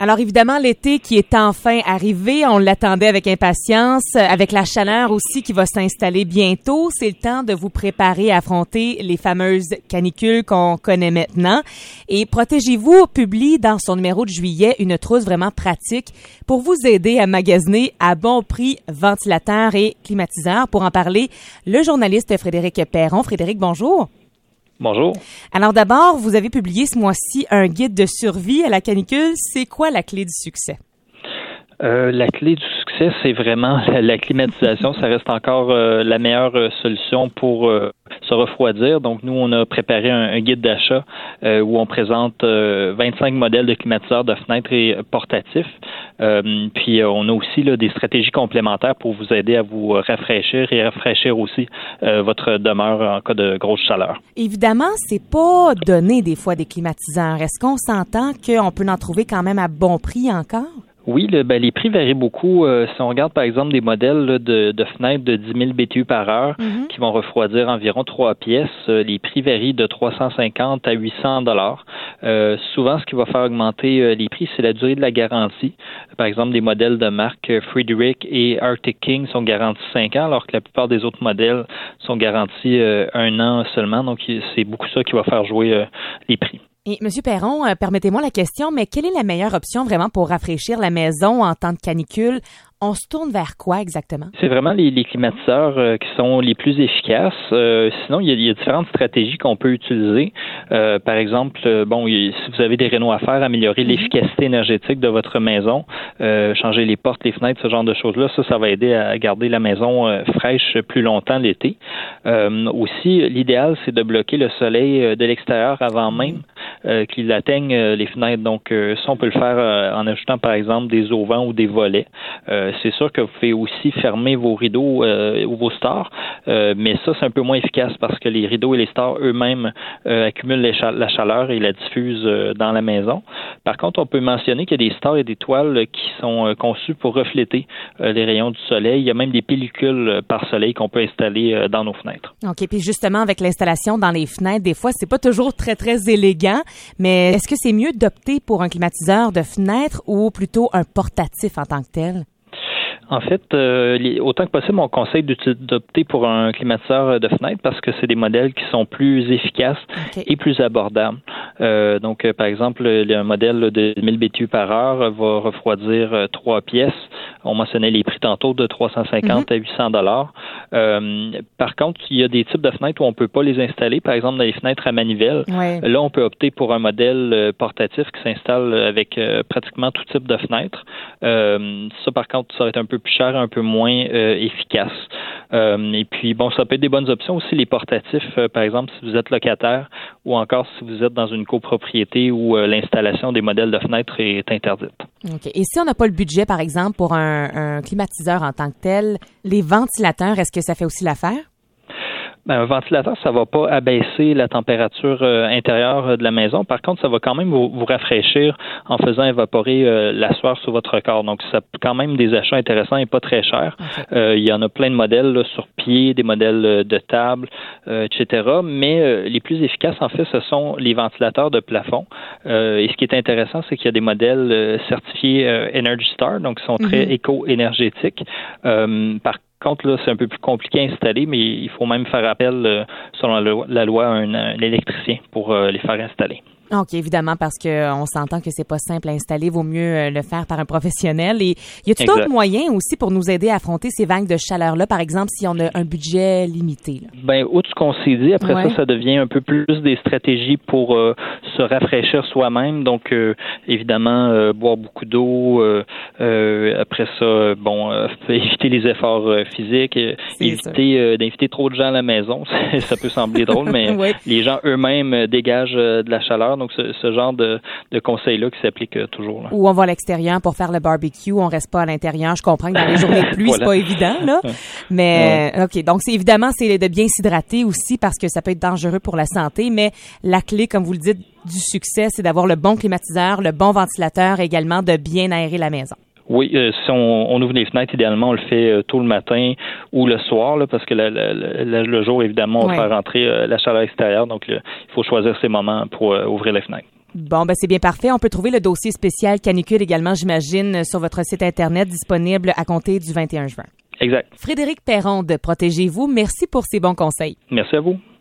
Alors évidemment, l'été qui est enfin arrivé, on l'attendait avec impatience, avec la chaleur aussi qui va s'installer bientôt. C'est le temps de vous préparer à affronter les fameuses canicules qu'on connaît maintenant. Et Protégez-vous publie dans son numéro de juillet une trousse vraiment pratique pour vous aider à magasiner à bon prix ventilateurs et climatiseurs. Pour en parler, le journaliste Frédéric Perron. Frédéric, bonjour. Bonjour. Alors d'abord, vous avez publié ce mois-ci un guide de survie à la canicule. C'est quoi la clé du succès? La clé du succès, c'est vraiment la climatisation. Ça reste encore la meilleure solution pour se refroidir. Donc, nous, on a préparé un guide d'achat où on présente 25 modèles de climatiseurs de fenêtres et portatifs. Puis, on a aussi des stratégies complémentaires pour vous aider à vous rafraîchir et rafraîchir aussi votre demeure en cas de grosse chaleur. Évidemment, c'est pas donné des fois des climatiseurs. Est-ce qu'on s'entend qu'on peut en trouver quand même à bon prix encore? Oui, les prix varient beaucoup. Si on regarde, par exemple, des modèles de fenêtres de 10 000 BTU par heure qui vont refroidir environ 3 pièces, les prix varient de 350 à 800 $. Souvent, ce qui va faire augmenter les prix, c'est la durée de la garantie. Par exemple, des modèles de marque Friedrich et Arctic King sont garantis 5 ans, alors que la plupart des autres modèles sont garantis 1 an seulement. Donc, c'est beaucoup ça qui va faire jouer les prix. Et M. Perron, permettez-moi la question, mais quelle est la meilleure option vraiment pour rafraîchir la maison en temps de canicule? On se tourne vers quoi exactement? C'est vraiment les climatiseurs qui sont les plus efficaces. Sinon, il y a différentes stratégies qu'on peut utiliser. Par exemple, si vous avez des rénaux à faire, améliorer l'efficacité énergétique de votre maison, changer les portes, les fenêtres, ce genre de choses-là, ça va aider à garder la maison fraîche plus longtemps l'été. Aussi, l'idéal, c'est de bloquer le soleil de l'extérieur avant même qu'il atteigne les fenêtres. Donc, ça, on peut le faire en ajoutant, par exemple, des auvents ou des volets. C'est sûr que vous pouvez aussi fermer vos rideaux ou vos stores, mais ça, c'est un peu moins efficace parce que les rideaux et les stores eux-mêmes accumulent la chaleur et la diffusent dans la maison. Par contre, on peut mentionner qu'il y a des stores et des toiles qui sont conçus pour refléter les rayons du soleil. Il y a même des pellicules par soleil qu'on peut installer dans nos fenêtres. OK. Puis justement, avec l'installation dans les fenêtres, des fois, c'est pas toujours très, très élégant, mais est-ce que c'est mieux d'opter pour un climatiseur de fenêtre ou plutôt un portatif en tant que tel? En fait, autant que possible, on conseille d'opter pour un climatiseur de fenêtre parce que c'est des modèles qui sont plus efficaces et plus abordables. Donc, par exemple, un modèle de 1000 BTU par heure va refroidir 3 pièces. On mentionnait les prix tantôt de 350 à 800 $. Par contre, il y a des types de fenêtres où on peut pas les installer. Par exemple, dans les fenêtres à manivelle, là, on peut opter pour un modèle portatif qui s'installe avec pratiquement tout type de fenêtres. Ça, par contre, ça va être un peu plus cher, un peu moins efficace. Et puis, ça peut être des bonnes options aussi, les portatifs, par exemple, si vous êtes locataire ou encore si vous êtes dans une copropriété où l'installation des modèles de fenêtres est interdite. OK. Et si on n'a pas le budget, par exemple, pour un climatiseur en tant que tel, les ventilateurs, est-ce que ça fait aussi l'affaire? Un ventilateur, ça va pas abaisser la température intérieure de la maison. Par contre, ça va quand même vous rafraîchir en faisant évaporer la sueur sur votre corps. Donc, ça quand même des achats intéressants et pas très chers. Il y en a plein de modèles là, sur pied, des modèles de table, etc. Mais les plus efficaces, en fait, ce sont les ventilateurs de plafond. Et ce qui est intéressant, c'est qu'il y a des modèles certifiés Energy Star, donc qui sont très éco-énergétiques. Par contre, là, c'est un peu plus compliqué à installer, mais il faut même faire appel, selon la loi, à un électricien pour les faire installer. OK, évidemment, parce qu'on s'entend que c'est pas simple à installer, vaut mieux le faire par un professionnel. Et y a-t-il d'autres moyens aussi pour nous aider à affronter ces vagues de chaleur-là, par exemple, si on a un budget limité? Outre ce qu'on s'est dit, après ça devient un peu plus des stratégies pour se rafraîchir soi-même. Donc, évidemment, boire beaucoup d'eau. Après ça, éviter les efforts physiques, éviter d'inviter trop de gens à la maison. Ça peut sembler drôle, mais les gens eux-mêmes dégagent de la chaleur. Donc, ce genre de conseils-là qui s'appliquent toujours. Là. Ou on va à l'extérieur pour faire le barbecue, on reste pas à l'intérieur. Je comprends que dans les journées de pluie, c'est pas évident, là. Mais, OK. Donc, c'est de bien s'hydrater aussi parce que ça peut être dangereux pour la santé. Mais la clé, comme vous le dites, du succès, c'est d'avoir le bon climatiseur, le bon ventilateur, également de bien aérer la maison. Oui, si on ouvre les fenêtres, idéalement, on le fait tôt le matin ou le soir, là, parce que le jour, évidemment, on va faire rentrer la chaleur extérieure. Donc, il faut choisir ces moments pour ouvrir les fenêtres. Bon, c'est bien parfait. On peut trouver le dossier spécial canicule également, j'imagine, sur votre site Internet, disponible à compter du 21 juin. Exact. Frédéric Perron de Protégez-vous, merci pour ces bons conseils. Merci à vous.